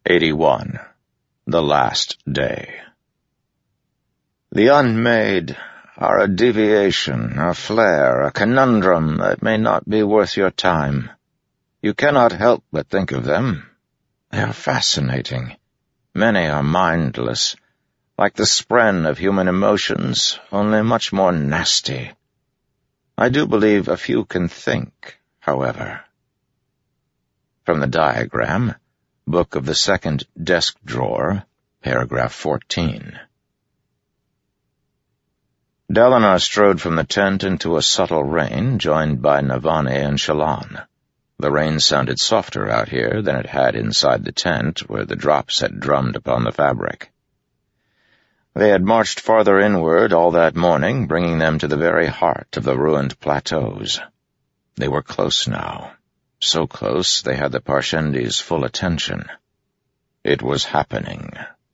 81. The Last Day. The unmade are a deviation, a flare, a conundrum that may not be worth your time. You cannot help but think of them. They are fascinating. Many are mindless, like the spren of human emotions, only much more nasty. I do believe a few can think, however. From the diagram, Book of the Second Desk Drawer, paragraph 14. Dalinar strode from the tent into a subtle rain, joined by Navani and Shallan. The rain sounded softer out here than it had inside the tent, where the drops had drummed upon the fabric. They had marched farther inward all that morning, bringing them to the very heart of the ruined plateaus. They were close now. So close they had the Parshendi's full attention. It was happening.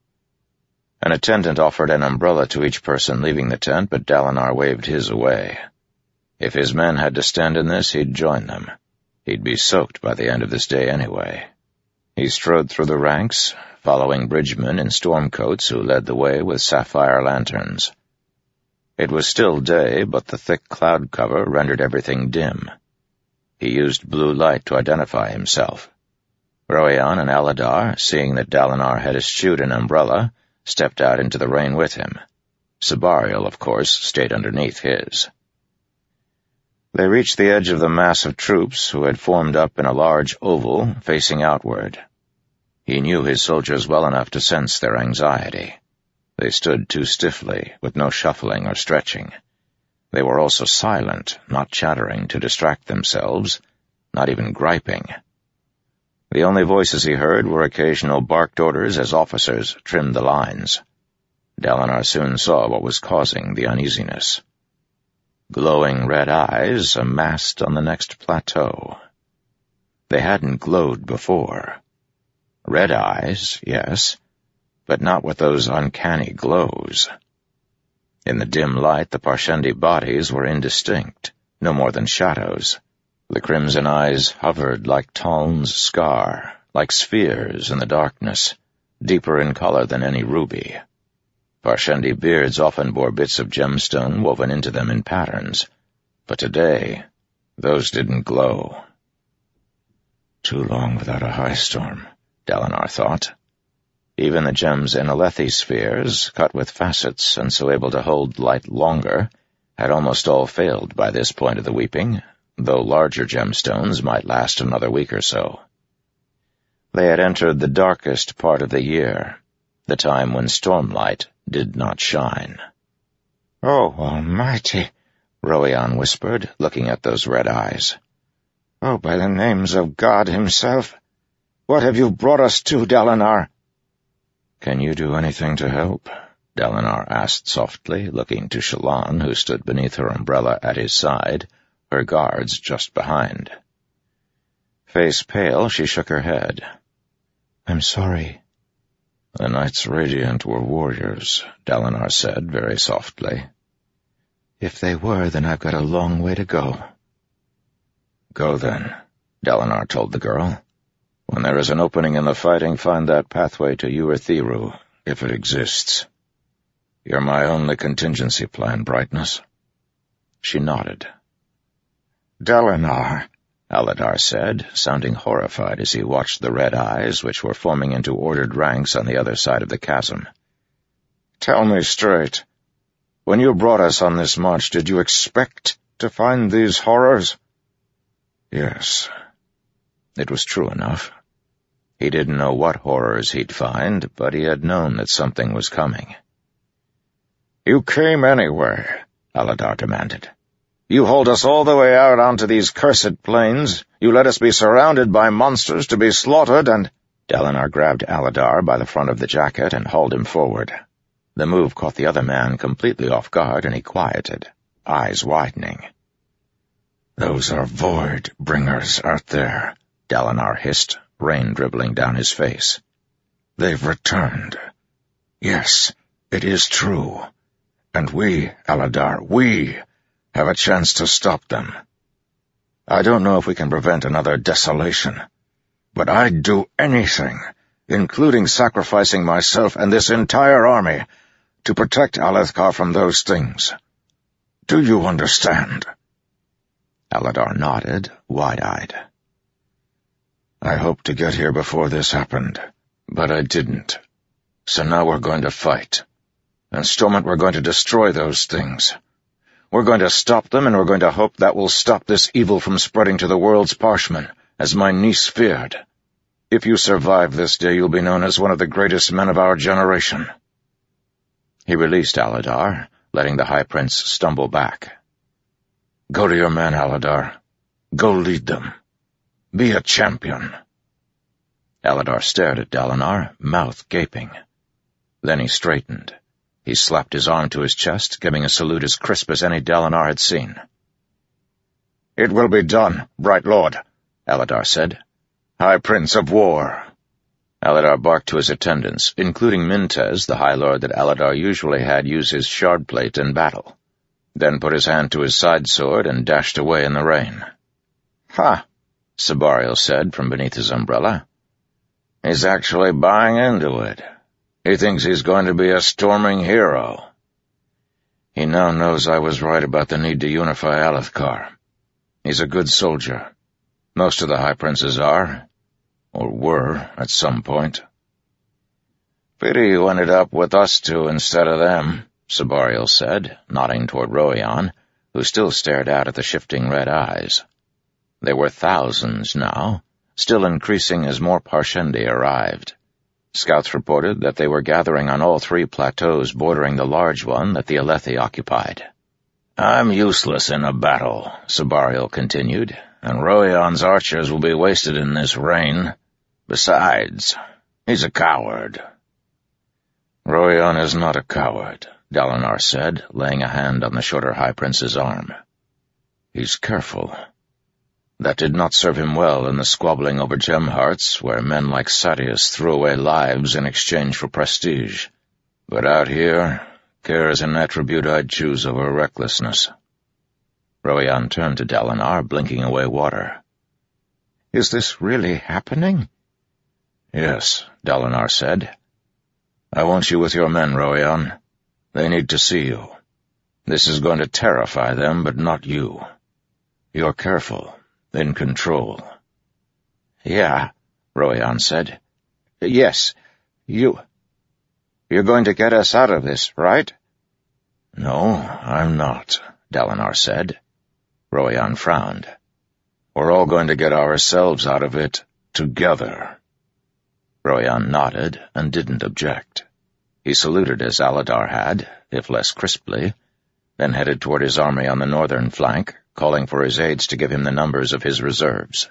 An attendant offered an umbrella to each person leaving the tent, but Dalinar waved his away. If his men had to stand in this, he'd join them. He'd be soaked by the end of this day anyway. He strode through the ranks, following bridgemen in stormcoats who led the way with sapphire lanterns. It was still day, but the thick cloud cover rendered everything dim. He used blue light to identify himself. Roion and Aladar, seeing that Dalinar had eschewed an umbrella, stepped out into the rain with him. Sebarial, of course, stayed underneath his. They reached the edge of the mass of troops who had formed up in a large oval facing outward. He knew his soldiers well enough to sense their anxiety. They stood too stiffly, with no shuffling or stretching. They were also silent, not chattering to distract themselves, not even griping. The only voices he heard were occasional barked orders as officers trimmed the lines. Dalinar soon saw what was causing the uneasiness. Glowing red eyes amassed on the next plateau. They hadn't glowed before. Red eyes, yes, but not with those uncanny glows. In the dim light, the Parshendi bodies were indistinct, no more than shadows. The crimson eyes hovered like Taln's scar, like spheres in the darkness, deeper in color than any ruby. Parshendi beards often bore bits of gemstone woven into them in patterns, but today, those didn't glow. Too long without a high storm, Dalinar thought. Even the gems in Alethi spheres, cut with facets and so able to hold light longer, had almost all failed by this point of the weeping, though larger gemstones might last another week or so. They had entered the darkest part of the year, the time when stormlight did not shine. "Oh, Almighty," Roion whispered, looking at those red eyes. "Oh, by the names of God himself, what have you brought us to, Dalinar?" "Can you do anything to help?" Dalinar asked softly, looking to Shallan, who stood beneath her umbrella at his side, her guards just behind. Face pale, she shook her head. "I'm sorry." "The Knights Radiant were warriors," Dalinar said very softly. "If they were, then I've got a long way to go." "Go then," Dalinar told the girl. "When there is an opening in the fighting, find that pathway to Urithiru, if it exists. You're my only contingency plan, Brightness." She nodded. "Dalinar," Aladar said, sounding horrified as he watched the red eyes which were forming into ordered ranks on the other side of the chasm. "Tell me straight. When you brought us on this march, did you expect to find these horrors?" Yes. It was true enough. He didn't know what horrors he'd find, but he had known that something was coming. "You came anyway," Aladar demanded. "You hauled us all the way out onto these cursed plains. You let us be surrounded by monsters to be slaughtered, and—" Dalinar grabbed Aladar by the front of the jacket and hauled him forward. The move caught the other man completely off guard, and he quieted, eyes widening. "Those are void bringers out there," Dalinar hissed, rain dribbling down his face. "They've returned. Yes, it is true. And we, Aladar, we have a chance to stop them. I don't know if we can prevent another desolation, but I'd do anything including sacrificing myself and this entire army to protect Alethkar from those things. Do you understand?" Aladar nodded, wide-eyed. "I hoped to get here before this happened, but I didn't. So now we're going to fight. And Stormont, we're going to destroy those things. We're going to stop them, and we're going to hope that will stop this evil from spreading to the world's Parshmen, as my niece feared. If you survive this day, you'll be known as one of the greatest men of our generation." He released Aladar, letting the High Prince stumble back. "Go to your men, Aladar. Go lead them. Be a champion." Aladar stared at Dalinar, mouth gaping. Then he straightened. He slapped his arm to his chest, giving a salute as crisp as any Dalinar had seen. "It will be done, Bright Lord," Aladar said. "High Prince of War." Aladar barked to his attendants, including Mintez, the High Lord that Aladar usually had use his shard plate in battle, then put his hand to his side sword and dashed away in the rain. "Ha!" Sebarial said from beneath his umbrella. "He's actually buying into it. He thinks he's going to be a storming hero. He now knows I was right about the need to unify Alethkar. He's a good soldier. Most of the High Princes are, or were, at some point." "Pity you ended up with us two instead of them," Sebarial said, nodding toward Roion, who still stared out at the shifting red eyes. There were thousands now, still increasing as more Parshendi arrived. Scouts reported that they were gathering on all 3 plateaus bordering the large one that the Alethi occupied. "I'm useless in a battle," Sebarial continued, "and Roion's archers will be wasted in this rain. Besides, he's a coward." "Roion is not a coward," Dalinar said, laying a hand on the shorter High Prince's arm. "He's careful. That did not serve him well in the squabbling over gem hearts, where men like Sadeas threw away lives in exchange for prestige. But out here, care is an attribute I'd choose over recklessness." Roion turned to Dalinar, blinking away water. "Is this really happening?" "Yes," Dalinar said. "I want you with your men, Roion. They need to see you. This is going to terrify them, but not you. You're careful, in control." "Yeah," Roion said. "Yes, you're going to get us out of this, right?" "No, I'm not," Dalinar said. Roion frowned. "We're all going to get ourselves out of it together." Roion nodded and didn't object. He saluted as Aladar had, if less crisply, then headed toward his army on the northern flank, calling for his aides to give him the numbers of his reserves.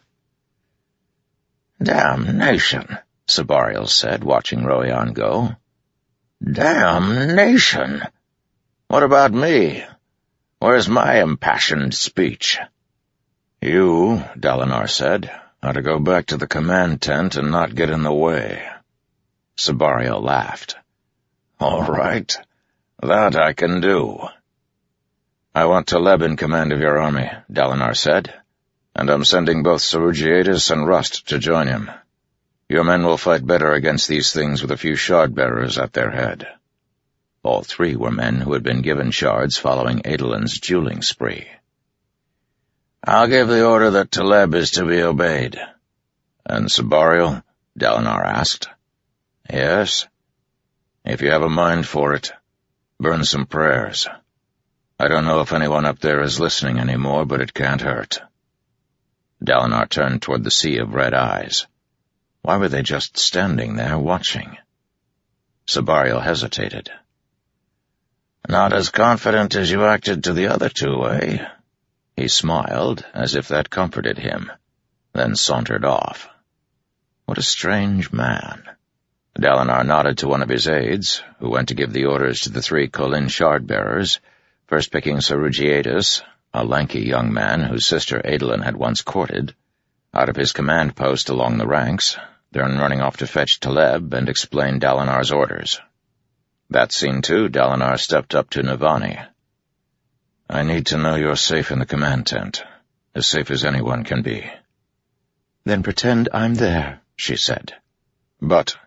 "Damnation," Sebarial said, watching Roion go. "Damnation! What about me? Where's my impassioned speech?" "You," Dalinar said, "ought to go back to the command tent and not get in the way." Sebarial laughed. "All right, that I can do." "I want Taleb in command of your army," Dalinar said, "and I'm sending both Sarugiatus and Rust to join him. Your men will fight better against these things with a few shard-bearers at their head." All 3 were men who had been given shards following Adolin's dueling spree. "I'll give the order that Taleb is to be obeyed." "And Sebarial?" Dalinar asked. "Yes?" "If you have a mind for it, burn some prayers. I don't know if anyone up there is listening anymore, but it can't hurt." Dalinar turned toward the sea of red eyes. Why were they just standing there watching? Sebarial hesitated. "Not as confident as you acted to the other 2, eh?" He smiled, as if that comforted him, then sauntered off. What a strange man. Dalinar nodded to one of his aides, who went to give the orders to the 3 Kholin shard-bearers, first picking Sarugiatus, a lanky young man whose sister Adolin had once courted, out of his command post along the ranks, then running off to fetch Taleb and explain Dalinar's orders. That seen too, Dalinar stepped up to Navani. "I need to know you're safe in the command tent, as safe as anyone can be." "Then pretend I'm there," she said. "But,"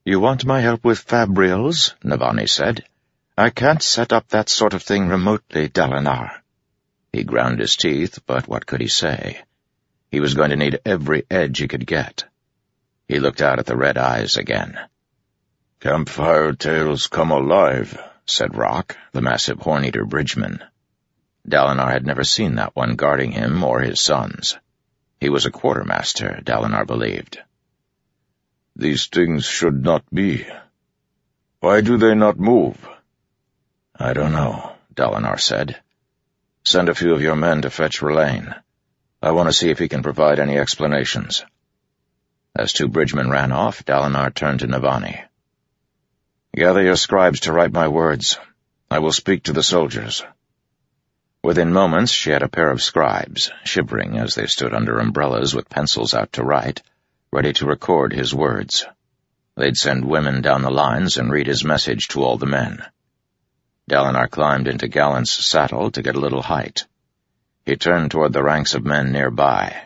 "You want my help with fabrials?" Navani said. "I can't set up that sort of thing remotely, Dalinar." He ground his teeth, but what could he say? He was going to need every edge he could get. He looked out at the red eyes again. "Campfire tales come alive," said Rock, the massive horn-eater bridgeman. Dalinar had never seen that one guarding him or his sons. He was a quartermaster, Dalinar believed. "These things should not be. Why do they not move?" "I don't know," Dalinar said. "Send a few of your men to fetch R'lain. I want to see if he can provide any explanations." As two bridgemen ran off, Dalinar turned to Navani. "Gather your scribes to write my words. I will speak to the soldiers." Within moments she had a pair of scribes, shivering as they stood under umbrellas with pencils out to write, ready to record his words. They'd send women down the lines and read his message to all the men. Dalinar climbed into Gallant's saddle to get a little height. He turned toward the ranks of men nearby.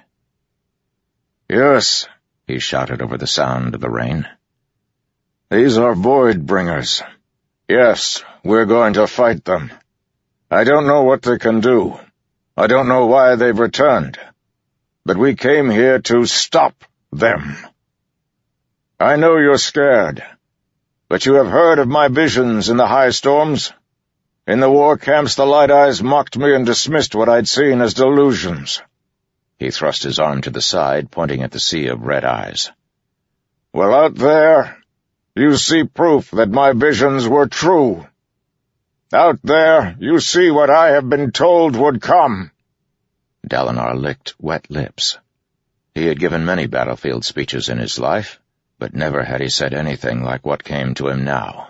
"Yes," he shouted over the sound of the rain. "These are Voidbringers. Yes, we're going to fight them. I don't know what they can do. I don't know why they've returned. But we came here to stop them. I know you're scared, but you have heard of my visions in the high storms. In the war camps the Light Eyes mocked me and dismissed what I'd seen as delusions." He thrust his arm to the side, pointing at the sea of red eyes. "Well, out there, you see proof that my visions were true. Out there, you see what I have been told would come." Dalinar licked wet lips. He had given many battlefield speeches in his life, but never had he said anything like what came to him now.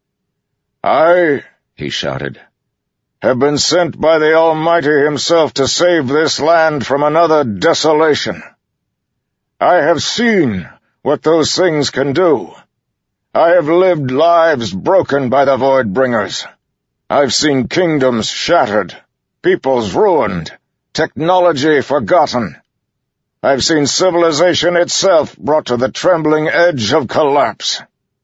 "I," he shouted, "have been sent by the Almighty himself to save this land from another desolation. I have seen what those things can do. I have lived lives broken by the Voidbringers. I've seen kingdoms shattered, peoples ruined, technology forgotten. I've seen civilization itself brought to the trembling edge of collapse.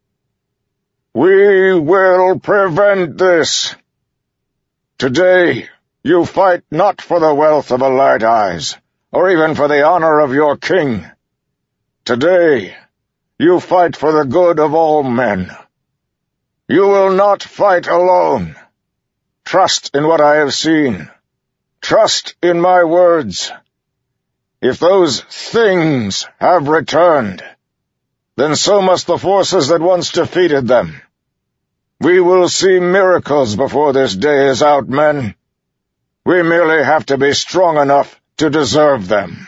We will prevent this. Today, you fight not for the wealth of the Light Eyes, or even for the honor of your king. Today, you fight for the good of all men. You will not fight alone. Trust in what I have seen. Trust in my words. If those things have returned, then so must the forces that once defeated them. We will see miracles before this day is out, men. We merely have to be strong enough to deserve them."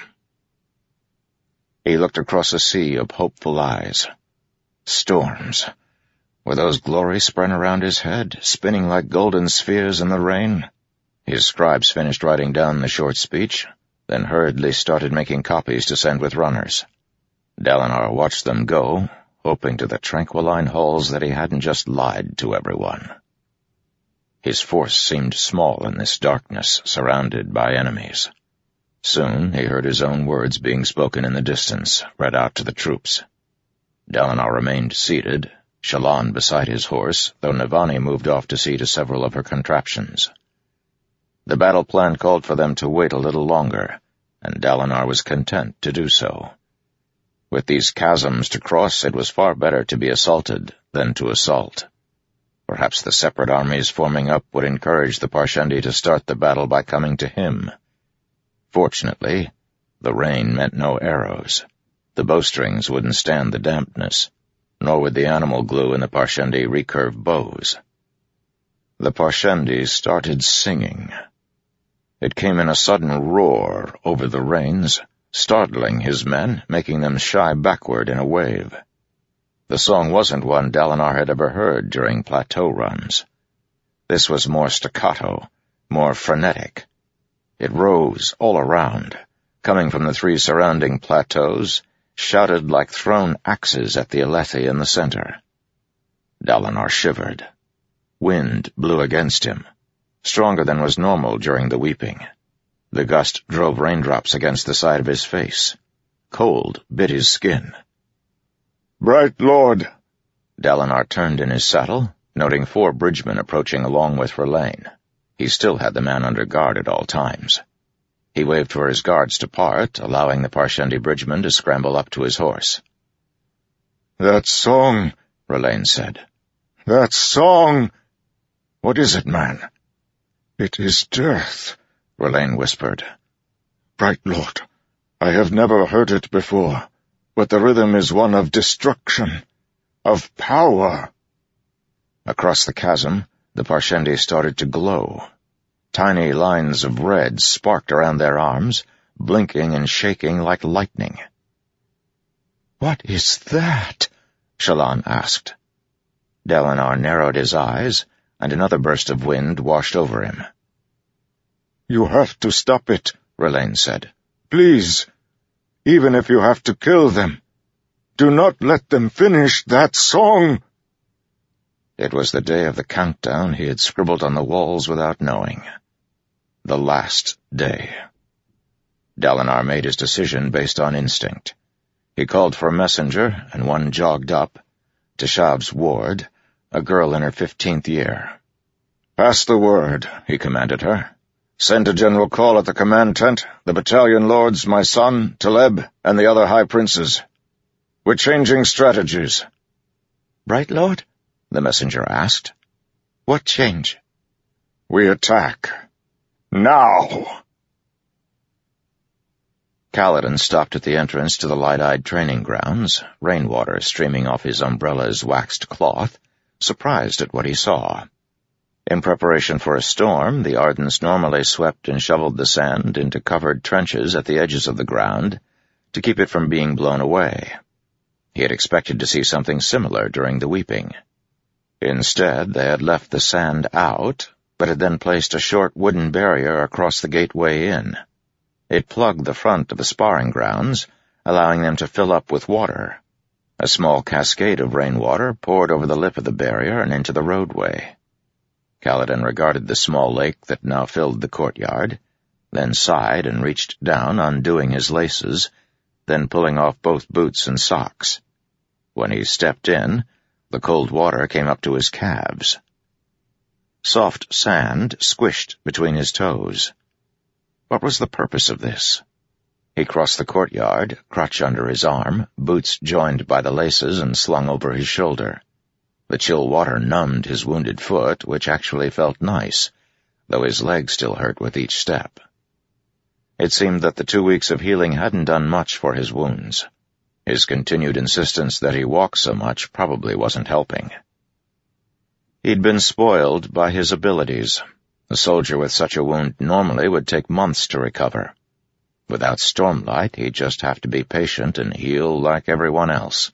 He looked across a sea of hopeful eyes. Storms. Were those glories spread around his head, spinning like golden spheres in the rain? His scribes finished writing down the short speech, then hurriedly started making copies to send with runners. Dalinar watched them go, hoping to the tranquiline halls that he hadn't just lied to everyone. His force seemed small in this darkness, surrounded by enemies. Soon he heard his own words being spoken in the distance, read out to the troops. Dalinar remained seated, Shallan beside his horse, though Navani moved off to see to several of her contraptions. The battle plan called for them to wait a little longer, and Dalinar was content to do so. With these chasms to cross, it was far better to be assaulted than to assault. Perhaps the separate armies forming up would encourage the Parshendi to start the battle by coming to him. Fortunately, the rain meant no arrows. The bowstrings wouldn't stand the dampness, nor would the animal glue in the Parshendi recurve bows. The Parshendi started singing. It came in a sudden roar over the rains, startling his men, making them shy backward in a wave. The song wasn't one Dalinar had ever heard during plateau runs. This was more staccato, more frenetic. It rose all around, coming from the three surrounding plateaus, shouted like thrown axes at the Alethi in the center. Dalinar shivered. Wind blew against him, stronger than was normal during the weeping. The gust drove raindrops against the side of his face. Cold bit his skin. "Bright Lord, Dalinar turned in his saddle, noting 4 bridgemen approaching along with R'lyeh. He still had the man under guard at all times. He waved for his guards to part, allowing the Parshendi bridgeman to scramble up to his horse. "That song," R'lyeh said. "That song! What is it, man?" "It is death," R'lyeh whispered. "Bright Lord, I have never heard it before, but the rhythm is one of destruction, of power." Across the chasm, the Parshendi started to glow. Tiny lines of red sparked around their arms, blinking and shaking like lightning. "What is that?" Shallan asked. Dalinar narrowed his eyes, and another burst of wind washed over him. "You have to stop it," R'lyeh said. "Please, even if you have to kill them. Do not let them finish that song." It was the day of the countdown he had scribbled on the walls without knowing. The last day. Dalinar made his decision based on instinct. He called for a messenger, and one jogged up, Teshav's ward, a girl in her 15th year. "Pass the word," he commanded her. "Send a general call at the command tent, the battalion lords, my son, Taleb, and the other high princes. We're changing strategies." "Bright Lord?" the messenger asked. "What change?" "We attack. Now!" Kaladin stopped at the entrance to the light-eyed training grounds, rainwater streaming off his umbrella's waxed cloth, surprised at what he saw. In preparation for a storm, the Ardents normally swept and shoveled the sand into covered trenches at the edges of the ground to keep it from being blown away. He had expected to see something similar during the weeping. Instead, they had left the sand out, but had then placed a short wooden barrier across the gateway in. It plugged the front of the sparring grounds, allowing them to fill up with water. A small cascade of rainwater poured over the lip of the barrier and into the roadway. Kaladin regarded the small lake that now filled the courtyard, then sighed and reached down, undoing his laces, then pulling off both boots and socks. When he stepped in, the cold water came up to his calves. Soft sand squished between his toes. What was the purpose of this? He crossed the courtyard, crutch under his arm, boots joined by the laces and slung over his shoulder. The chill water numbed his wounded foot, which actually felt nice, though his leg still hurt with each step. It seemed that the 2 weeks of healing hadn't done much for his wounds. His continued insistence that he walk so much probably wasn't helping. He'd been spoiled by his abilities. A soldier with such a wound normally would take months to recover. Without Stormlight, he'd just have to be patient and heal like everyone else.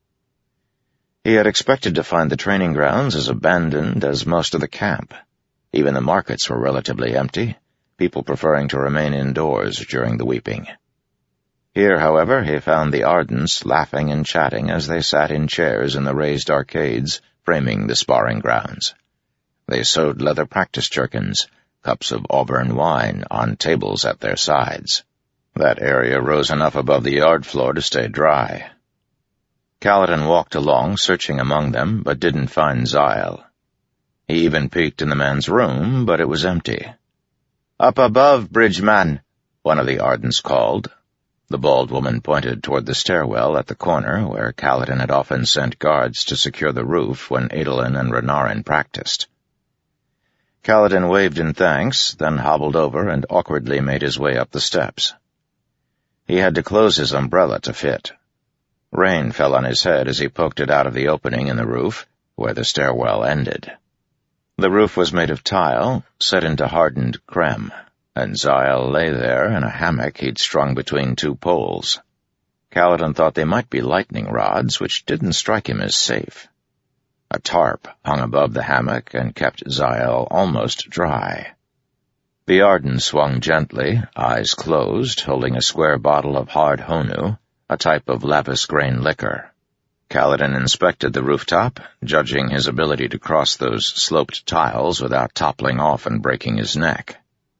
He had expected to find the training grounds as abandoned as most of the camp. Even the markets were relatively empty, people preferring to remain indoors during the weeping. Here, however, he found the Ardents laughing and chatting as they sat in chairs in the raised arcades framing the sparring grounds. They sewed leather practice jerkins, cups of auburn wine on tables at their sides. That area rose enough above the yard floor to stay dry. Kaladin walked along, searching among them, but didn't find Zyle. He even peeked in the man's room, but it was empty. "Up above, Bridgeman," one of the Ardents called. The bald woman pointed toward the stairwell at the corner where Kaladin had often sent guards to secure the roof when Adolin and Renarin practiced. Kaladin waved in thanks, then hobbled over and awkwardly made his way up the steps. He had to close his umbrella to fit. Rain fell on his head as he poked it out of the opening in the roof, where the stairwell ended. The roof was made of tile, set into hardened creme, and Zyle lay there in a hammock he'd strung between 2 poles. Kaladin thought they might be lightning rods, which didn't strike him as safe. A tarp hung above the hammock and kept Zyle almost dry. The Arden swung gently, eyes closed, holding a square bottle of hard honu, a type of lapis-grain liquor. Kaladin inspected the rooftop, judging his ability to cross those sloped tiles without toppling off and breaking his neck.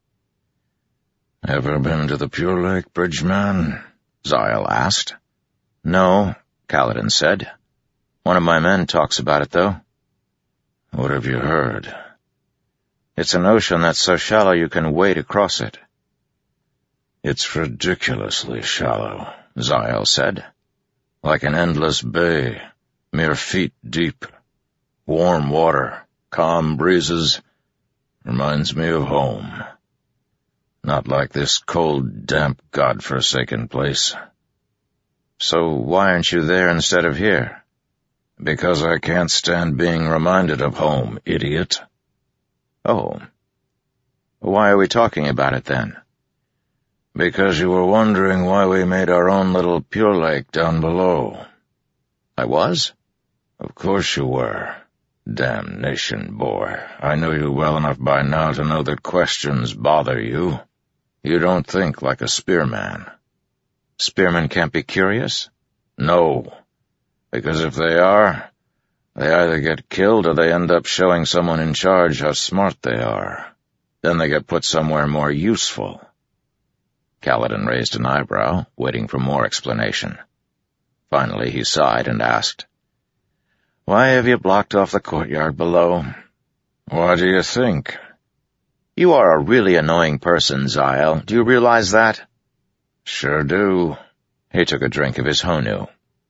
"Ever been to the Pure Lake, Bridgeman?" Zyle asked. "No," Kaladin said. One of my men talks about it, though. What have you heard? It's an ocean that's so shallow you can wade across it. It's ridiculously shallow, Zahel said. Like an endless bay, mere feet deep. Warm water, calm breezes. Reminds me of home. Not like this cold, damp, God-forsaken place. So why aren't you there instead of here? Because I can't stand being reminded of home, idiot. Oh. Why are we talking about it then? Because you were wondering why we made our own little Pure Lake down below. I was? Of course you were. Damnation, boy. I know you well enough by now to know that questions bother you. You don't think like a spearman. Spearmen can't be curious? No. Because if they are, they either get killed or they end up showing someone in charge how smart they are. Then they get put somewhere more useful. Kaladin raised an eyebrow, waiting for more explanation. Finally he sighed and asked, "Why have you blocked off the courtyard below?" Why do you think? You are a really annoying person, Zahel. Do you realize that? Sure do. He took a drink of his Honu.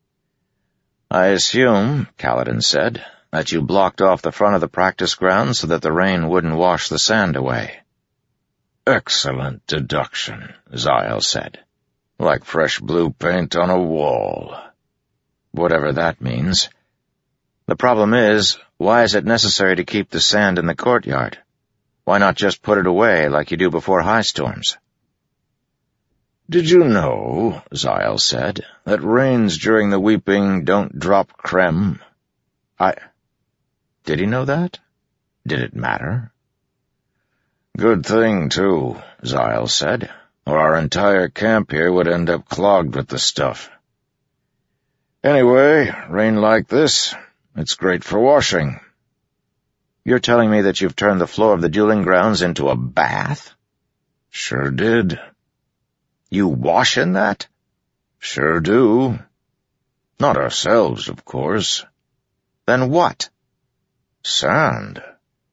I assume, Kaladin said, that you blocked off the front of the practice ground so that the rain wouldn't wash the sand away. Excellent deduction, Zahel said. Like fresh blue paint on a wall. Whatever that means. The problem is, why is it necessary to keep the sand in the courtyard? Why not just put it away like you do before high storms? Did you know, Zahel said, that rains during the weeping don't drop creme? Did he know that? Did it matter? Good thing, too, Zahel said, or our entire camp here would end up clogged with the stuff. Anyway, rain like this, it's great for washing. You're telling me that you've turned the floor of the dueling grounds into a bath? Sure did. You wash in that? Sure do. Not ourselves, of course. Then what? Sand.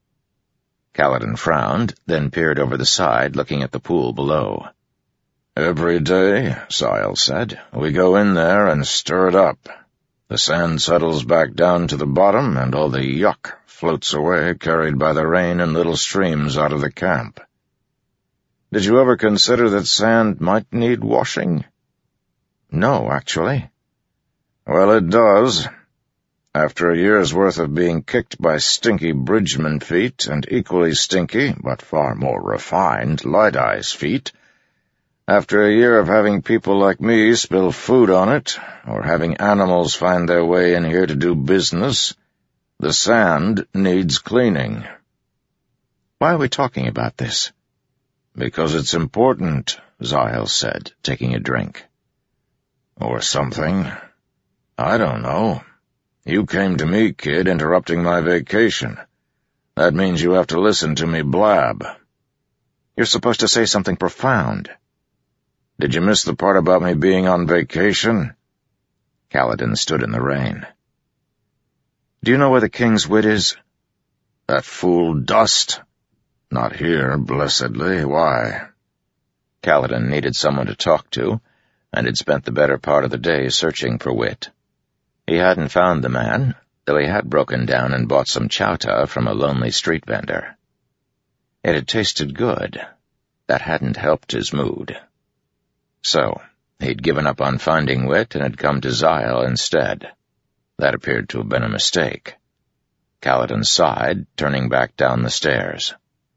Kaladin frowned, then peered over the side, looking at the pool below. Every day, Zahel said, we go in there and stir it up. The sand settles back down to the bottom, and all the yuck floats away, carried by the rain in little streams out of the camp. Did you ever consider that sand might need washing? No, actually. Well, it does. After a year's worth of being kicked by stinky bridgeman feet and equally stinky, but far more refined, light-eyes feet, after a year of having people like me spill food on it, or having animals find their way in here to do business, the sand needs cleaning. Why are we talking about this? Because it's important, Zahel said, taking a drink. Or something. I don't know. You came to me, kid, interrupting my vacation. That means you have to listen to me blab. You're supposed to say something profound. Did you miss the part about me being on vacation? Kaladin stood in the rain. Do you know where the king's wit is? That fool Dust. Not here, blessedly. Why? Kaladin needed someone to talk to, and had spent the better part of the day searching for wit. He hadn't found the man, though he had broken down and bought some chowta from a lonely street vendor. It had tasted good. That hadn't helped his mood. So, he'd given up on finding wit and had come to Zahel instead. That appeared to have been a mistake. Kaladin sighed, turning back down the stairs.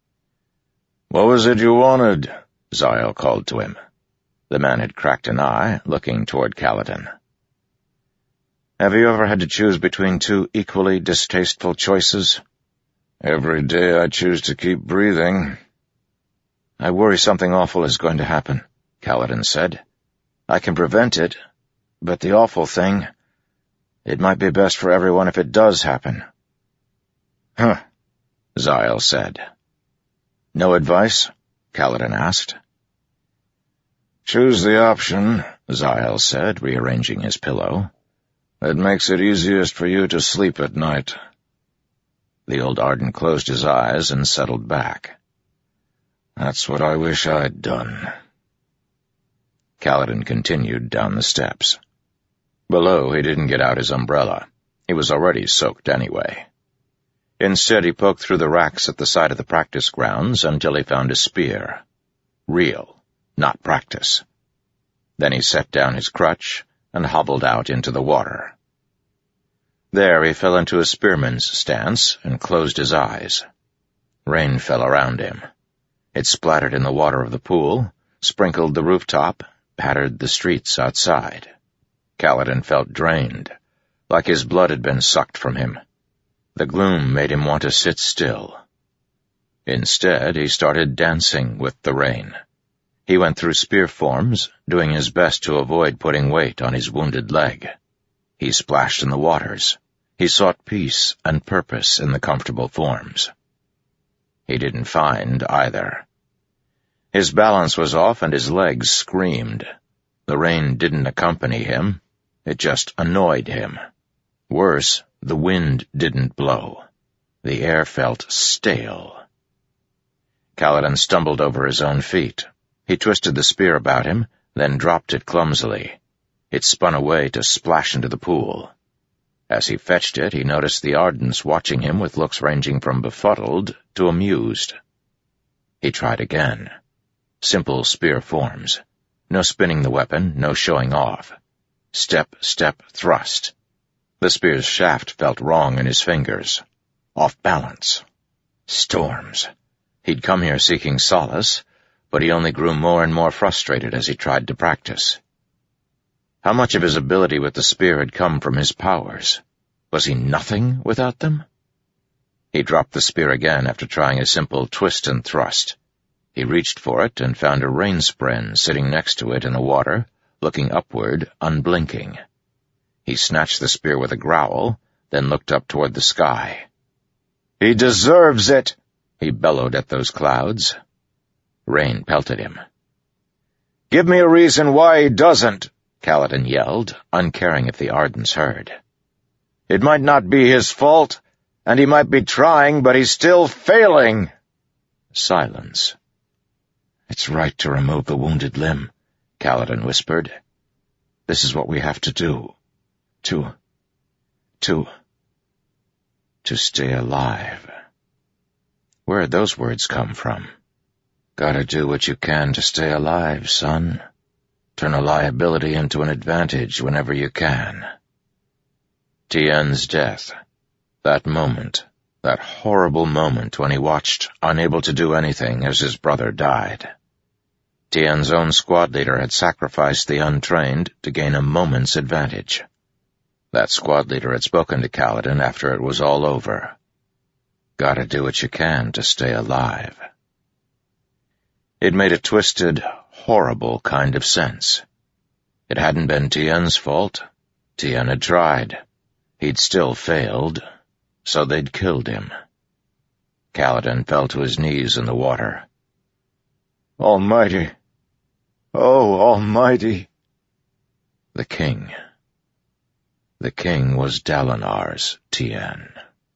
"What was it you wanted?" Zahel called to him. The man had cracked an eye, looking toward Kaladin. Have you ever had to choose between two equally distasteful choices? Every day I choose to keep breathing. I worry something awful is going to happen, Kaladin said. I can prevent it, but the awful thing, it might be best for everyone if it does happen. Huh, Zahel said. No advice? Kaladin asked. Choose the option, Zahel said, rearranging his pillow. It makes it easiest for you to sleep at night." The old Arden closed his eyes and settled back. "That's what I wish I'd done." Kaladin continued down the steps. Below, he didn't get out his umbrella. He was already soaked anyway. Instead, he poked through the racks at the side of the practice grounds until he found a spear. Real, not practice. Then he set down his crutch and hobbled out into the water. There he fell into a spearman's stance and closed his eyes. Rain fell around him. It splattered in the water of the pool, sprinkled the rooftop, pattered the streets outside. Kaladin felt drained, like his blood had been sucked from him. The gloom made him want to sit still. Instead, he started dancing with the rain. He went through spear forms, doing his best to avoid putting weight on his wounded leg. He splashed in the waters. He sought peace and purpose in the comfortable forms. He didn't find either. His balance was off and his legs screamed. The rain didn't accompany him. It just annoyed him. Worse, the wind didn't blow. The air felt stale. Kaladin stumbled over his own feet. He twisted the spear about him, then dropped it clumsily. It spun away to splash into the pool. As he fetched it, he noticed the Ardens watching him with looks ranging from befuddled to amused. He tried again. Simple spear forms. No spinning the weapon, no showing off. Step, step, thrust. The spear's shaft felt wrong in his fingers. Off balance. Storms. He'd come here seeking solace, but he only grew more and more frustrated as he tried to practice. How much of his ability with the spear had come from his powers? Was he nothing without them? He dropped the spear again after trying a simple twist and thrust. He reached for it and found a rain-spren sitting next to it in the water, looking upward, unblinking. He snatched the spear with a growl, then looked up toward the sky. "He deserves it!" he bellowed at those clouds. Rain pelted him. "Give me a reason why he doesn't," Kaladin yelled, uncaring if the Ardens heard. "It might not be his fault, and he might be trying, but he's still failing." Silence. "It's right to remove the wounded limb," Kaladin whispered. "This is what we have to do. To stay alive." Where'd those words come from? Gotta do what you can to stay alive, son. Turn a liability into an advantage whenever you can. Tien's death. That moment. That horrible moment when he watched, unable to do anything as his brother died. Tien's own squad leader had sacrificed the untrained to gain a moment's advantage. That squad leader had spoken to Kaladin after it was all over. Gotta do what you can to stay alive. It made a twisted, horrible kind of sense. It hadn't been Tien's fault. Tien had tried. He'd still failed, so they'd killed him. Kaladin fell to his knees in the water. "Almighty! Oh, Almighty!" The king. The king was Dalinar's Tien.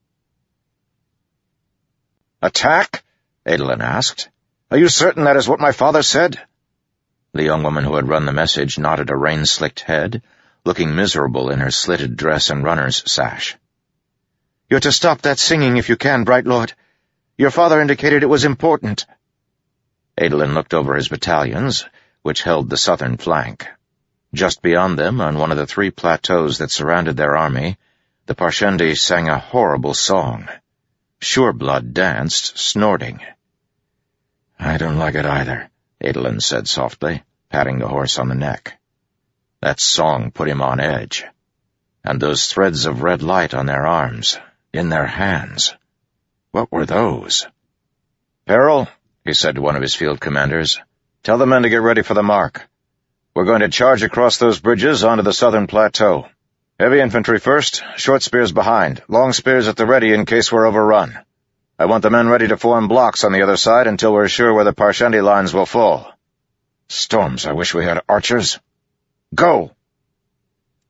"Attack?" Adolin asked. "Are you certain that is what my father said?" The young woman who had run the message nodded a rain-slicked head, looking miserable in her slitted dress and runner's sash. "You're to stop that singing if you can, Bright Lord. Your father indicated it was important." Adolin looked over his battalions, which held the southern flank. Just beyond them, on one of the 3 plateaus that surrounded their army, the Parshendi sang a horrible song. Sureblood danced, snorting. "I don't like it either," Adolin said softly, patting the horse on the neck. That song put him on edge. And those threads of red light on their arms, in their hands. What were those? "Peril," he said to one of his field commanders, "tell the men to get ready for the mark. We're going to charge across those bridges onto the southern plateau. Heavy infantry first, short spears behind, long spears at the ready in case we're overrun. I want the men ready to form blocks on the other side until we're sure where the Parshendi lines will fall. Storms, I wish we had archers. Go!"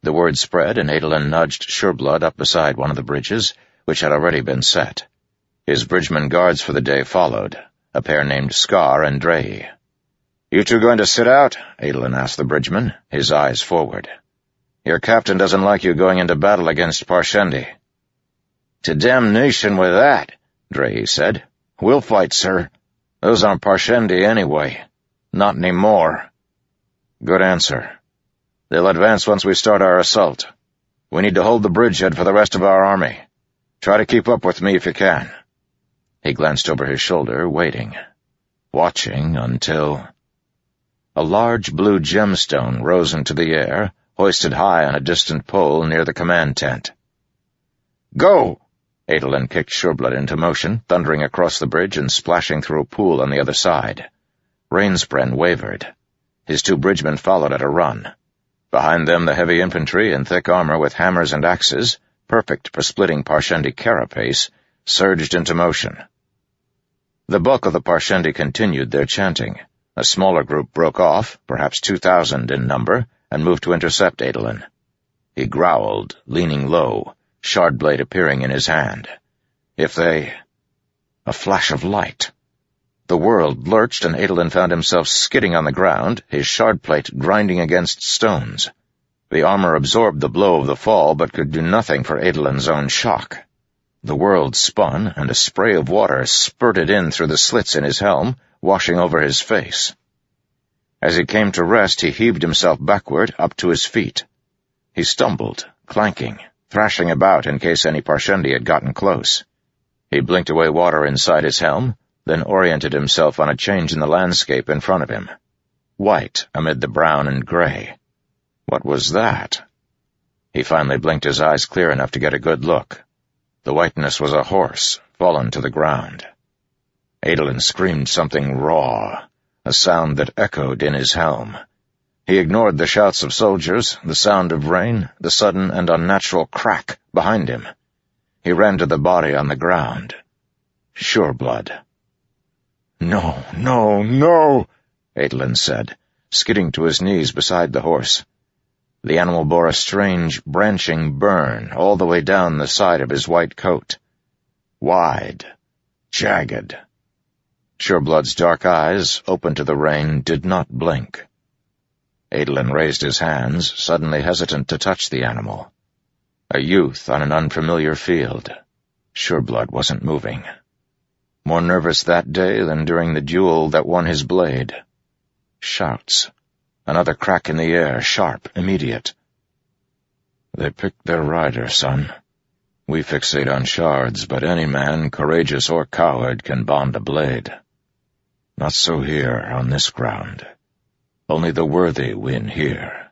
The word spread, and Adolin nudged Sureblood up beside one of the bridges, which had already been set. His bridgeman guards for the day followed, a pair named Scar and Drey. "You two going to sit out?" Adolin asked the bridgeman, his eyes forward. "Your captain doesn't like you going into battle against Parshendi." "To damnation with that," Drey said. "We'll fight, sir. Those aren't Parshendi anyway. Not anymore." "Good answer. They'll advance once we start our assault. We need to hold the bridgehead for the rest of our army. Try to keep up with me if you can." He glanced over his shoulder, waiting, watching until... A large blue gemstone rose into the air, hoisted high on a distant pole near the command tent. "Go!" Adolin kicked Sureblood into motion, thundering across the bridge and splashing through a pool on the other side. Rainspren wavered. His two bridgemen followed at a run. Behind them the heavy infantry in thick armor with hammers and axes, perfect for splitting Parshendi carapace, surged into motion. The bulk of the Parshendi continued their chanting. A smaller group broke off, perhaps 2,000 in number, and moved to intercept Adolin. He growled, leaning low, shardblade appearing in his hand. A flash of light. The world lurched, and Adolin found himself skidding on the ground, his shardplate grinding against stones. The armor absorbed the blow of the fall, but could do nothing for Adolin's own shock. The world spun, and a spray of water spurted in through the slits in his helm, washing over his face. As he came to rest, he heaved himself backward, up to his feet. He stumbled, clanking, thrashing about in case any Parshendi had gotten close. He blinked away water inside his helm, then oriented himself on a change in the landscape in front of him. White amid the brown and gray. What was that? He finally blinked his eyes clear enough to get a good look. The whiteness was a horse, fallen to the ground. Adolin screamed something raw, a sound that echoed in his helm. He ignored the shouts of soldiers, the sound of rain, the sudden and unnatural crack behind him. He ran to the body on the ground. Sureblood. "No, no, no," Adolin said, skidding to his knees beside the horse. The animal bore a strange, branching burn all the way down the side of his white coat. Wide, jagged. Sureblood's dark eyes, open to the rain, did not blink. Adolin raised his hands, suddenly hesitant to touch the animal. A youth on an unfamiliar field. Sureblood wasn't moving. More nervous that day than during the duel that won his blade. Shouts. Another crack in the air, sharp, immediate. "They picked their rider, son. We fixate on shards, but any man, courageous or coward, can bond a blade. Not so here, on this ground. Only the worthy win here.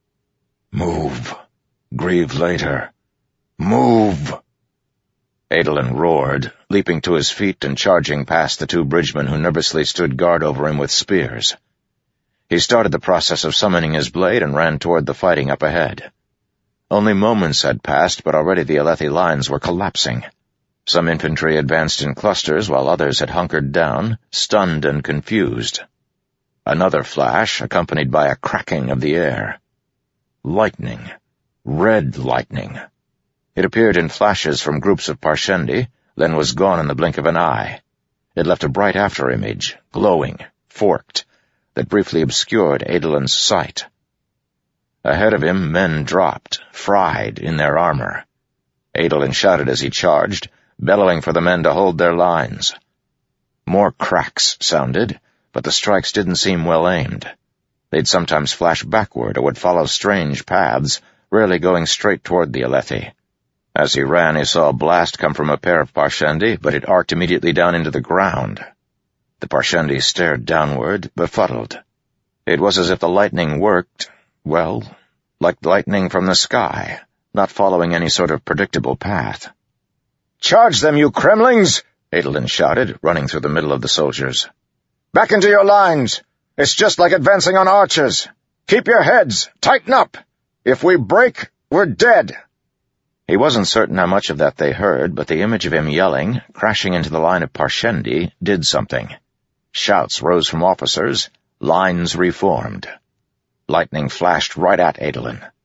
Move. Grieve later. Move!" Adolin roared, leaping to his feet and charging past the two bridgemen who nervously stood guard over him with spears. He started the process of summoning his blade and ran toward the fighting up ahead. Only moments had passed, but already the Alethi lines were collapsing. Some infantry advanced in clusters, while others had hunkered down, stunned and confused. Another flash, accompanied by a cracking of the air. Lightning. Red lightning. It appeared in flashes from groups of Parshendi, then was gone in the blink of an eye. It left a bright afterimage, glowing, forked, that briefly obscured Adolin's sight. Ahead of him, men dropped, fried in their armor. Adolin shouted as he charged, bellowing for the men to hold their lines. More cracks sounded, but the strikes didn't seem well aimed. They'd sometimes flash backward or would follow strange paths, rarely going straight toward the Alethi. As he ran, he saw a blast come from a pair of Parshendi, but it arced immediately down into the ground. The Parshendi stared downward, befuddled. It was as if the lightning worked, well, like lightning from the sky, not following any sort of predictable path. "Charge them, you Kremlings!" Adolin shouted, running through the middle of the soldiers. "Back into your lines! It's just like advancing on archers! Keep your heads! Tighten up! If we break, we're dead!" He wasn't certain how much of that they heard, but the image of him yelling, crashing into the line of Parshendi, did something. Shouts rose from officers, lines reformed. Lightning flashed right at Adolin.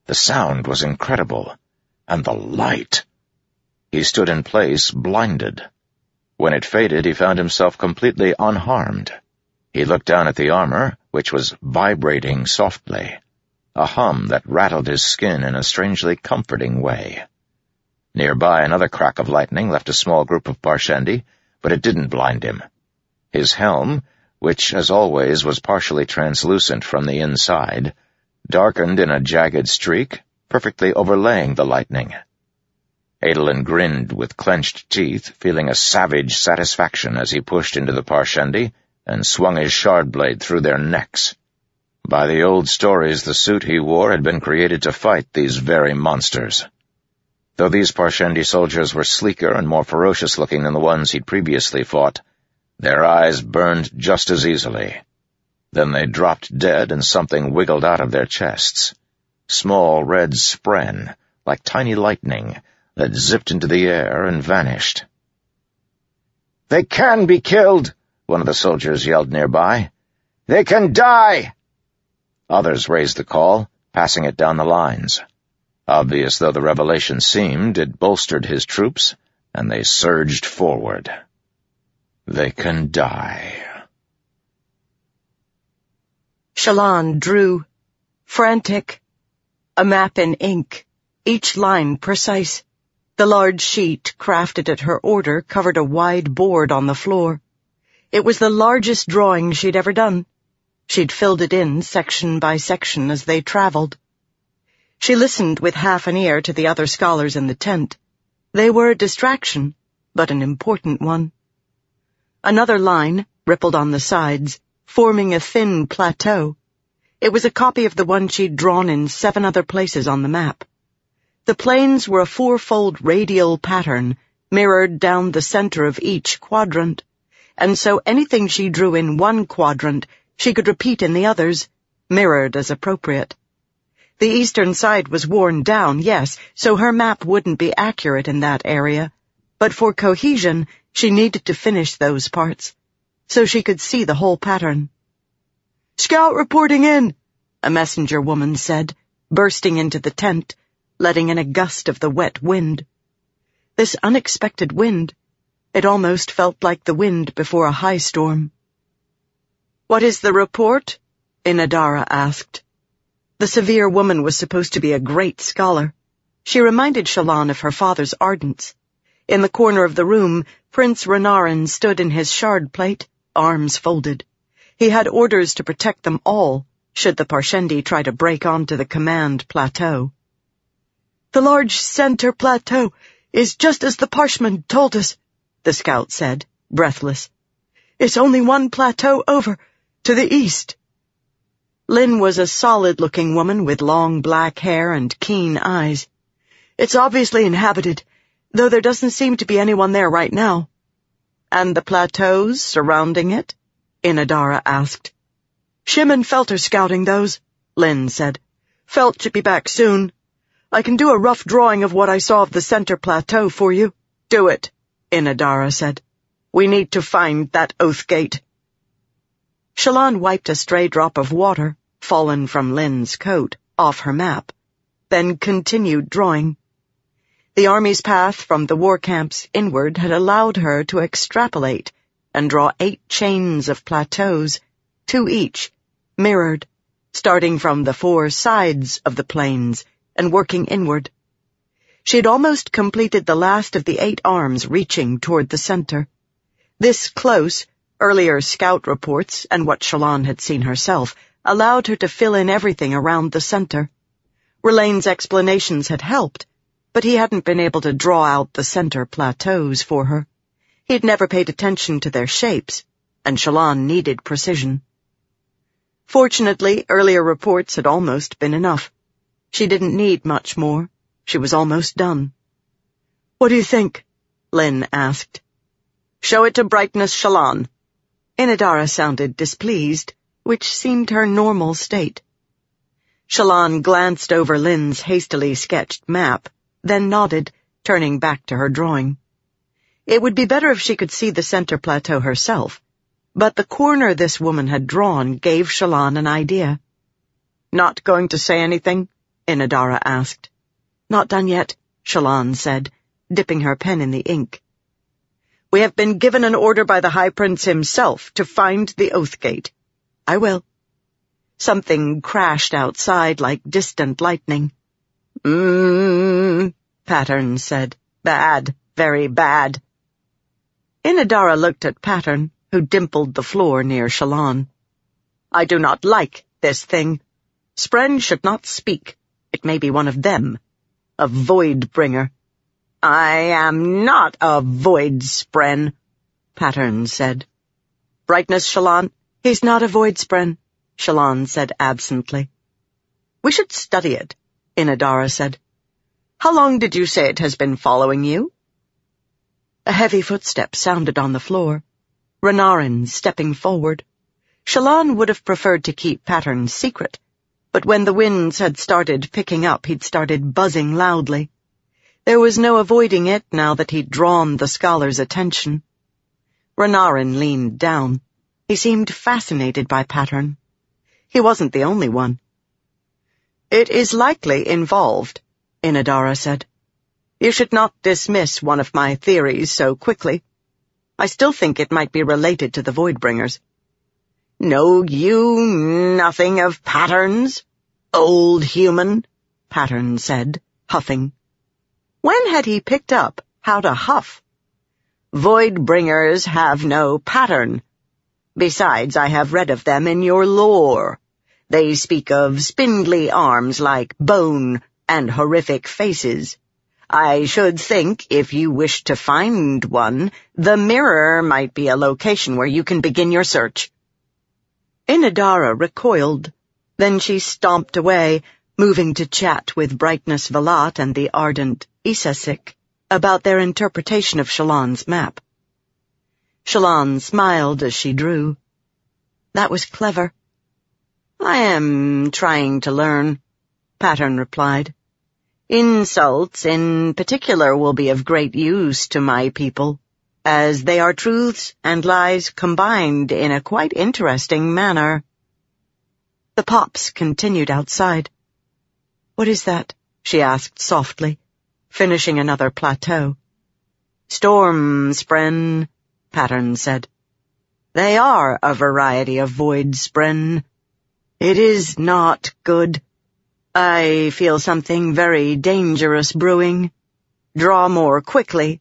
The sound was incredible. And the light! He stood in place, blinded. When it faded, he found himself completely unharmed. He looked down at the armor, which was vibrating softly, a hum that rattled his skin in a strangely comforting way. Nearby, another crack of lightning left a small group of Parshendi, but it didn't blind him. His helm, which, as always, was partially translucent from the inside, darkened in a jagged streak, perfectly overlaying the lightning. Adolin grinned with clenched teeth, feeling a savage satisfaction as he pushed into the Parshendi and swung his shard blade through their necks. By the old stories, the suit he wore had been created to fight these very monsters. Though these Parshendi soldiers were sleeker and more ferocious-looking than the ones he'd previously fought, their eyes burned just as easily. Then they dropped dead and something wiggled out of their chests. Small red spren, like tiny lightning, that zipped into the air and vanished. "They can be killed!" one of the soldiers yelled nearby. "They can die!" Others raised the call, passing it down the lines. Obvious though the revelation seemed, it bolstered his troops, and they surged forward. They can die. Shallan drew, frantic, a map in ink, each line precise. The large sheet, crafted at her order, covered a wide board on the floor. It was the largest drawing she'd ever done. She'd filled it in section by section as they traveled. She listened with half an ear to the other scholars in the tent. They were a distraction, but an important one. Another line rippled on the sides, forming a thin plateau. It was a copy of the one she'd drawn in 7 other places on the map. The plains were a 4-fold radial pattern, mirrored down the center of each quadrant, and so anything she drew in one quadrant she could repeat in the others, mirrored as appropriate. The eastern side was worn down, yes, so her map wouldn't be accurate in that area, but for cohesion she needed to finish those parts, so she could see the whole pattern. "Scout reporting in," a messenger woman said, bursting into the tent, letting in a gust of the wet wind. This unexpected wind, it almost felt like the wind before a high storm. "What is the report?" Inadara asked. The severe woman was supposed to be a great scholar. She reminded Shallan of her father's Ardents. In the corner of the room, Prince Renarin stood in his shard plate, arms folded. He had orders to protect them all, should the Parshendi try to break onto the command plateau. "The large center plateau is just as the Parshmen told us," the scout said, breathless. "It's only one plateau over, to the east." Lynn was a solid-looking woman with long black hair and keen eyes. "It's obviously inhabited, though there doesn't seem to be anyone there right now." "And the plateaus surrounding it?" Inadara asked. "Shim and Felt are scouting those," Lynn said. "Felt should be back soon. I can do a rough drawing of what I saw of the center plateau for you." "Do it," Inadara said. "We need to find that Oathgate." Shallan wiped a stray drop of water, fallen from Lynn's coat, off her map, then continued drawing. The army's path from the war camps inward had allowed her to extrapolate and draw 8 chains of plateaus, 2 each, mirrored, starting from the 4 sides of the plains and working inward. She had almost completed the last of the 8 arms reaching toward the center. This close, earlier scout reports and what Shallan had seen herself allowed her to fill in everything around the center. Relane's explanations had helped, but he hadn't been able to draw out the center plateaus for her. He'd never paid attention to their shapes, and Shallan needed precision. Fortunately, earlier reports had almost been enough. She didn't need much more. She was almost done. "What do you think?" Lynn asked. "Show it to Brightness Shallan." Inadara sounded displeased, which seemed her normal state. Shallan glanced over Lynn's hastily sketched map, then nodded, turning back to her drawing. It would be better if she could see the center plateau herself, but the corner this woman had drawn gave Shallan an idea. "Not going to say anything?" Inadara asked. Not done yet, Shallan said, dipping her pen in the ink. We have been given an order by the High Prince himself to find the Oathgate. I will. Something crashed outside like distant lightning. Pattern said. Bad, very bad. Inadara looked at Pattern, who dimpled the floor near Shallan. I do not like this thing. Spren should not speak. It may be one of them. A Voidbringer. I am not a Void Spren, Pattern said. Brightness, Shallan. He's not a Void Spren, Shallan said absently. We should study it, Inadara said. How long did you say it has been following you? A heavy footstep sounded on the floor. Renarin stepping forward. Shallan would have preferred to keep Pattern secret, but when the winds had started picking up, he'd started buzzing loudly. There was no avoiding it now that he'd drawn the scholar's attention. Renarin leaned down. He seemed fascinated by Pattern. He wasn't the only one. It is likely involved, Inadara said. You should not dismiss one of my theories so quickly. I still think it might be related to the Voidbringers. Know you nothing of patterns, old human? Pattern said, huffing. When had he picked up how to huff? Voidbringers have no pattern. Besides, I have read of them in your lore. They speak of spindly arms like bone and horrific faces. I should think, if you wish to find one, the mirror might be a location where you can begin your search. Inadara recoiled. Then she stomped away, moving to chat with Brightness Velat and the ardent Isasik about their interpretation of Shallan's map. Shallan smiled as she drew. That was clever. I am trying to learn, Pattern replied. Insults in particular will be of great use to my people, as they are truths and lies combined in a quite interesting manner. The pops continued outside. What is that? She asked softly, finishing another plateau. Storm Spren, Pattern said. They are a variety of Void Spren. It is not good. I feel something very dangerous brewing. Draw more quickly.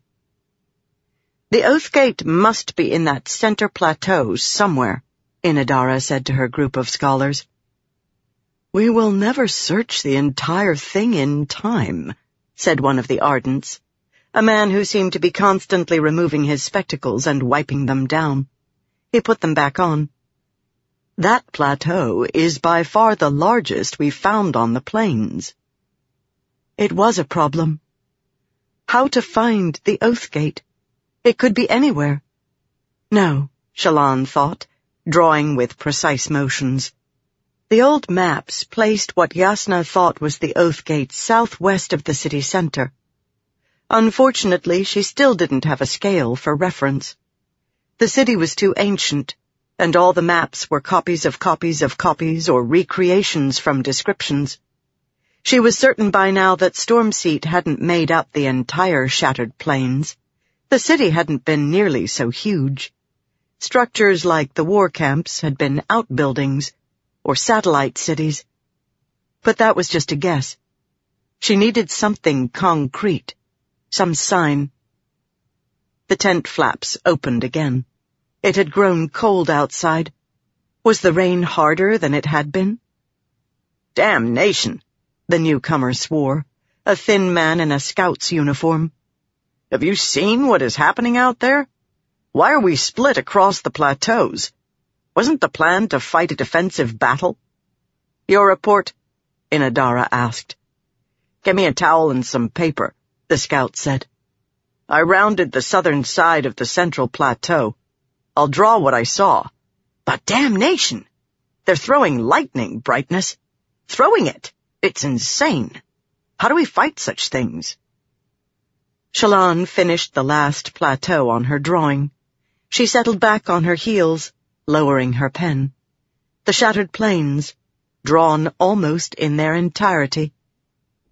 The Oathgate must be in that center plateau somewhere, Inadara said to her group of scholars. We will never search the entire thing in time, said one of the Ardents, a man who seemed to be constantly removing his spectacles and wiping them down. He put them back on. That plateau is by far the largest we've found on the plains. It was a problem. How to find the Oathgate? It could be anywhere. No, Shallan thought, drawing with precise motions. The old maps placed what Jasnah thought was the Oathgate southwest of the city center. Unfortunately, she still didn't have a scale for reference. The city was too ancient, and all the maps were copies of copies of copies or recreations from descriptions. She was certain by now that Stormseat hadn't made up the entire shattered plains. The city hadn't been nearly so huge. Structures like the war camps had been outbuildings or satellite cities. But that was just a guess. She needed something concrete, some sign. The tent flaps opened again. It had grown cold outside. Was the rain harder than it had been? Damnation, the newcomer swore, a thin man in a scout's uniform. Have you seen what is happening out there? Why are we split across the plateaus? Wasn't the plan to fight a defensive battle? Your report? Inadara asked. Give me a towel and some paper, the scout said. I rounded the southern side of the central plateau. I'll draw what I saw. But damnation! They're throwing lightning, Brightness. Throwing it! It's insane. How do we fight such things? Shallan finished the last plateau on her drawing. She settled back on her heels, lowering her pen. The shattered plains, drawn almost in their entirety,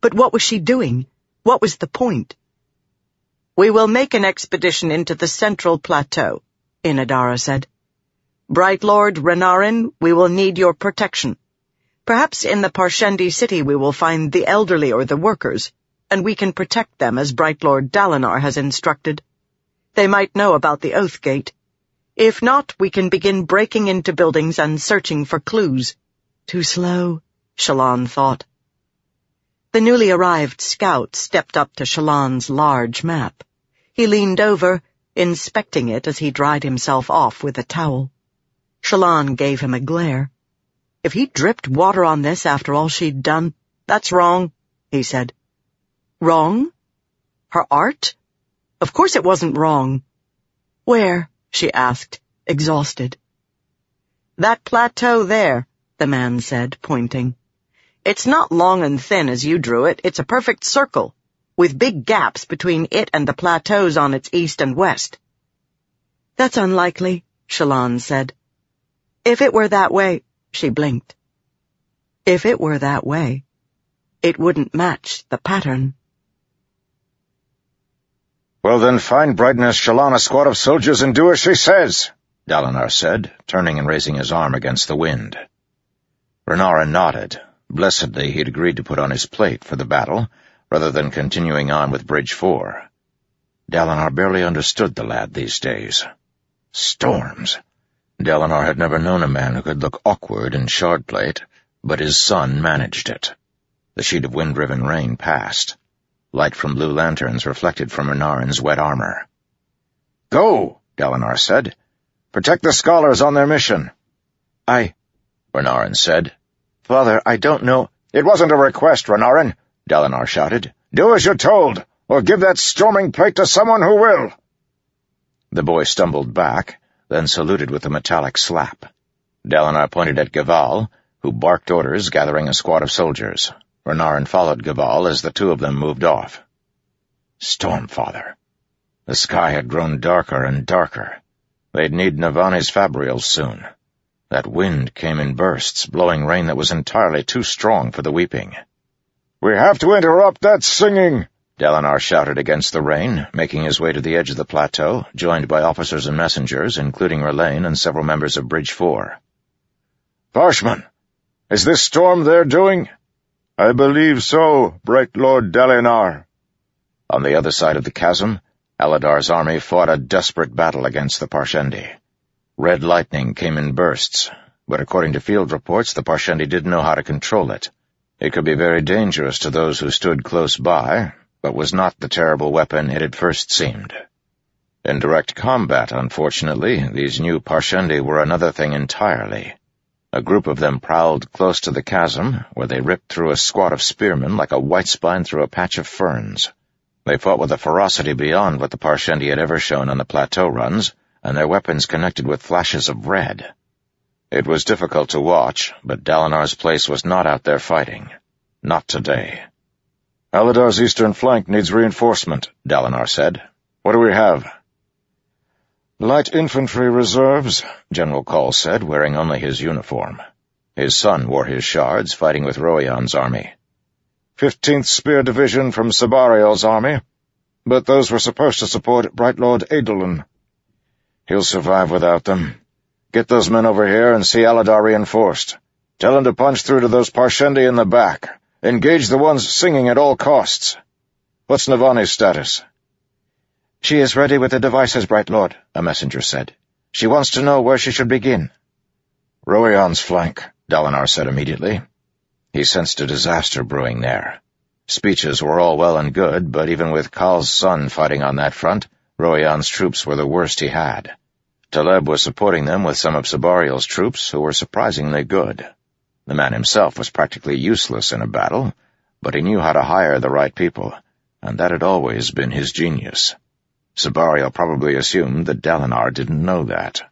But what was she doing? What was the point? "We will make an expedition into the central plateau," Inadara said. "Bright Lord Renarin, we will need your protection. Perhaps in the Parshendi city we will find the elderly or the workers, and we can protect them as Bright Lord Dalinar has instructed. They might know about the Oath Gate. If not, we can begin breaking into buildings and searching for clues." Too slow, Shallan thought. The newly arrived scout stepped up to Shallan's large map. He leaned over, inspecting it as he dried himself off with a towel. Shallan gave him a glare. "If he dripped water on this after all she'd done, that's wrong," he said. "Wrong? Her art? Of course it wasn't wrong." "Where?" she asked, exhausted. "That plateau there," the man said, pointing. "It's not long and thin as you drew it. It's a perfect circle, with big gaps between it and the plateaus on its east and west." "That's unlikely," Shallan said. "If it were that way," she blinked. "If it were that way, it wouldn't match the pattern." "Well then, find Brightness Shallan a squad of soldiers and do as she says," Dalinar said, turning and raising his arm against the wind. Renarin nodded. Blessedly, he'd agreed to put on his plate for the battle, rather than continuing on with Bridge 4. Dalinar barely understood the lad these days. Storms. Dalinar had never known a man who could look awkward in shardplate, but his son managed it. The sheet of wind-driven rain passed. Light from blue lanterns reflected from Renarin's wet armor. "Go," Dalinar said. "Protect the scholars on their mission." Renarin said. "Father, I don't know—" "It wasn't a request, Renarin," Dalinar shouted. "Do as you're told, or give that storming plate to someone who will." The boy stumbled back, then saluted with a metallic slap. Dalinar pointed at Gaval, who barked orders, gathering a squad of soldiers. Renarin followed Gaval as the two of them moved off. Stormfather. The sky had grown darker and darker. They'd need Navani's Fabrials soon. That wind came in bursts, blowing rain that was entirely too strong for the weeping. "We have to interrupt that singing!" Dalinar shouted against the rain, making his way to the edge of the plateau, joined by officers and messengers, including Rlain and several members of Bridge 4. "Parshman, is this storm their doing?" "I believe so, Bright Lord Dalinar." On the other side of the chasm, Aladar's army fought a desperate battle against the Parshendi. Red lightning came in bursts, but according to field reports, the Parshendi didn't know how to control it. It could be very dangerous to those who stood close by, but was not the terrible weapon it had first seemed. In direct combat, unfortunately, these new Parshendi were another thing entirely. A group of them prowled close to the chasm, where they ripped through a squad of spearmen like a white spine through a patch of ferns. They fought with a ferocity beyond what the Parshendi had ever shown on the plateau runs, and their weapons connected with flashes of red. It was difficult to watch, but Dalinar's place was not out there fighting. Not today. "Aladar's eastern flank needs reinforcement," Dalinar said. "What do we have?" "Light infantry reserves," General Call said, wearing only his uniform. His son wore his shards, fighting with Royan's army. 15th Spear Division from Sabariel's army, but those were supposed to support Bright Lord Adolin. He'll survive without them. Get those men over here and see Aladar reinforced. Tell him to punch through to those Parshendi in the back. Engage the ones singing at all costs. What's Navani's status?" "She is ready with the devices, Bright Lord," a messenger said. "She wants to know where she should begin." "Royan's flank," Dalinar said immediately. He sensed a disaster brewing there. Speeches were all well and good, but even with Kal's son fighting on that front, Royan's troops were the worst he had. Taleb was supporting them with some of Sabariel's troops, who were surprisingly good. The man himself was practically useless in a battle, but he knew how to hire the right people, and that had always been his genius. Sabariel probably assumed that Dalinar didn't know that.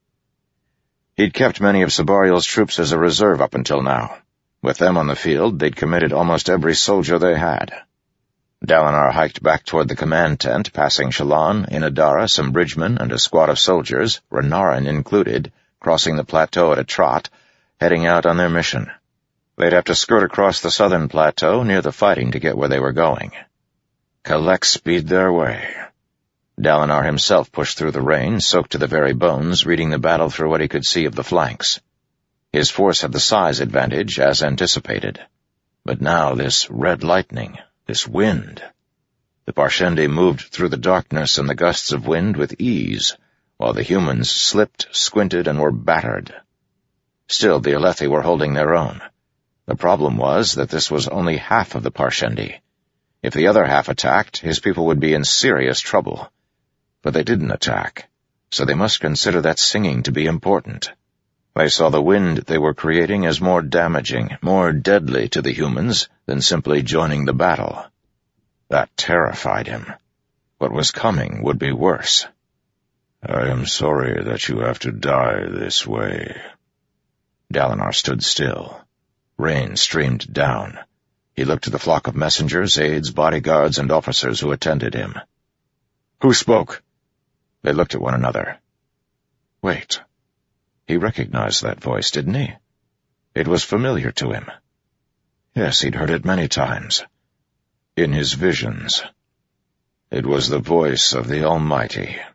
He'd kept many of Sabariel's troops as a reserve up until now. With them on the field, they'd committed almost every soldier they had. Dalinar hiked back toward the command tent, passing Shallan, Inadara, some bridgemen, and a squad of soldiers, Renarin included, crossing the plateau at a trot, heading out on their mission. They'd have to skirt across the southern plateau near the fighting to get where they were going. Kelek speed their way. Dalinar himself pushed through the rain, soaked to the very bones, reading the battle through what he could see of the flanks. His force had the size advantage, as anticipated. But now this red lightning, this wind. The Parshendi moved through the darkness and the gusts of wind with ease, while the humans slipped, squinted, and were battered. Still, the Alethi were holding their own. The problem was that this was only half of the Parshendi. If the other half attacked, his people would be in serious trouble. But they didn't attack, so they must consider that singing to be important. They saw the wind they were creating as more damaging, more deadly to the humans than simply joining the battle. That terrified him. What was coming would be worse. I am sorry that you have to die this way. Dalinar stood still. Rain streamed down. He looked at the flock of messengers, aides, bodyguards, and officers who attended him. Who spoke? They looked at one another. Wait. He recognized that voice, didn't he? It was familiar to him. Yes, he'd heard it many times. In his visions. It was the voice of the Almighty.